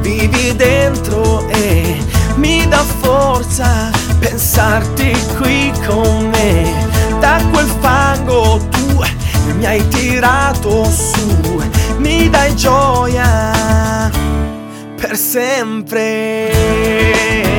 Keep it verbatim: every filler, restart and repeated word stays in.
vivi dentro e mi dà forza pensarti qui con me. Da quel fango tu mi hai tirato su, mi dai gioia per sempre.